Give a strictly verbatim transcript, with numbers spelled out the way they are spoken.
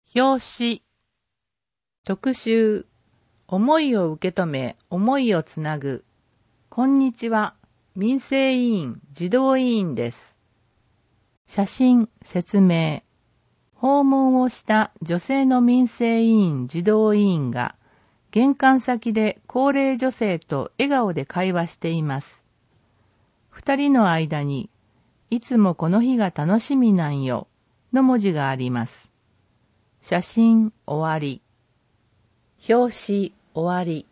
表紙特集思いを受け止め思いをつなぐ。こんにちは、民生委員児童委員です。写真説明。訪問をした女性の民生委員児童委員が玄関先で高齢女性と笑顔で会話しています。二人の間にいつもこの日が楽しみなんよの文字があります。写真終わり。表紙終わり。